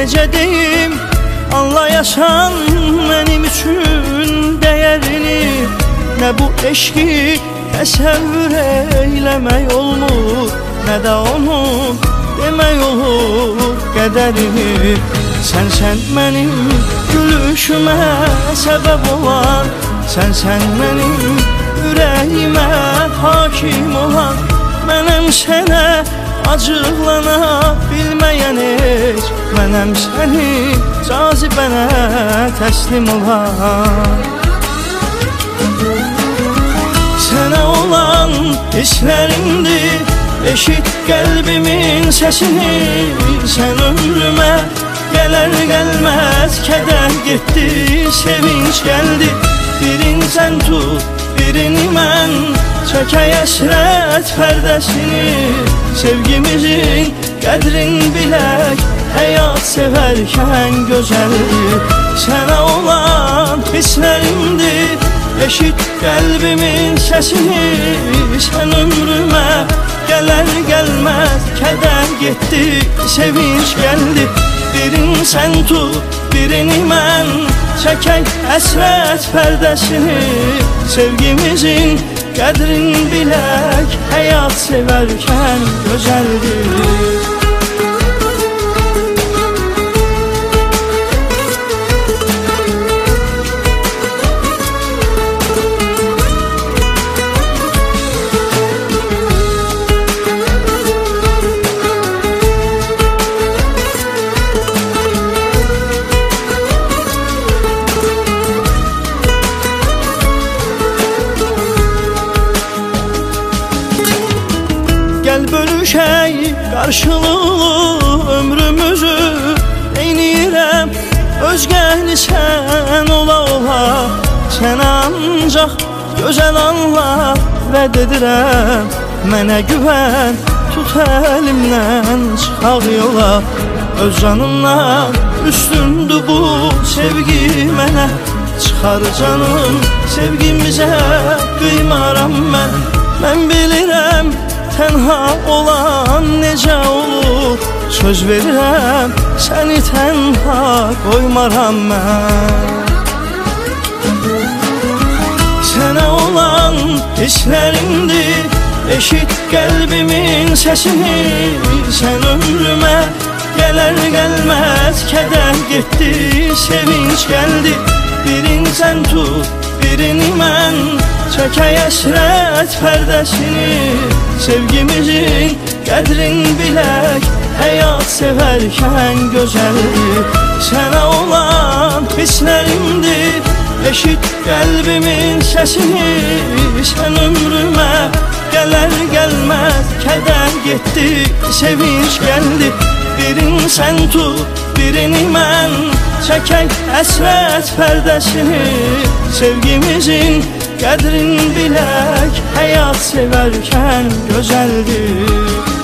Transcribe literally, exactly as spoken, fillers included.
necə deyim, anlayasan mənim üçün dəyərini. Nə bu eşqi təsəvvür eyləmək olmur, nə də onu demək olur qədərini. Sənsən mənim gülüşümə səbəb olan, sənsən mənim ürəyimə hakim olan. Mənəm sənə acıqlana bilməyən heç, mənəm səni cazibənə təslim olan. Sənə olan hisslərimdir, eşit qəlbimin səsini. Sən ömrümə gələr gəlməz kədər getdi, sevinç gəldi. Birini sən tut, birini mən, çəkək əsrət pərdəsini. Sevgimizin qədrin bilək, həyat sevərkən gözəldir. Sənə olan hisslərimdir, eşit qəlbimin səsini. Sən ömrümə gələr gəlməz kədər getdi, sevinç gəldi. Birini sən tut, birini mən, çəkək əsrət pərdəsini. Sevgimizin qədrin bilək, həyat sevərkən gözəldir. Gəl bölüşək qarşılıqlı ömrümüzü, eynirəm özgəni sən ola ola. Sənə ancaq gözəl anlar vəd edirəm, mənə güvən, tut əlimdən çıxaq yola. Öz canımdan üstündür bu sevgi mənə, çıxar canım sevgimizə qıymaram mən. Mən bilirəm tənha olan necə olur, söz verirəm səni tənha qoymaram mən. Sənə olan hisslərimdir, eşit qəlbimin səsini. Sən ömrümə gələr gəlməz kədər getdi, sevinç gəldi. Birini sən tut, birini mən, çəkək əsrət pərdəsini. Sevgimizin qədrin bilək, həyat sevərkən gözəldir. Sənə olan hisslərimdir, eşit qəlbimin səsini. Sən ömrümə gələr gəlməz kədər getdi, sevinç gəldi. Birini sən tut, birini mən, çəkək əsrət pərdəsini. Sevgimizin qədrin bilək, həyat sevərkən gözəldir.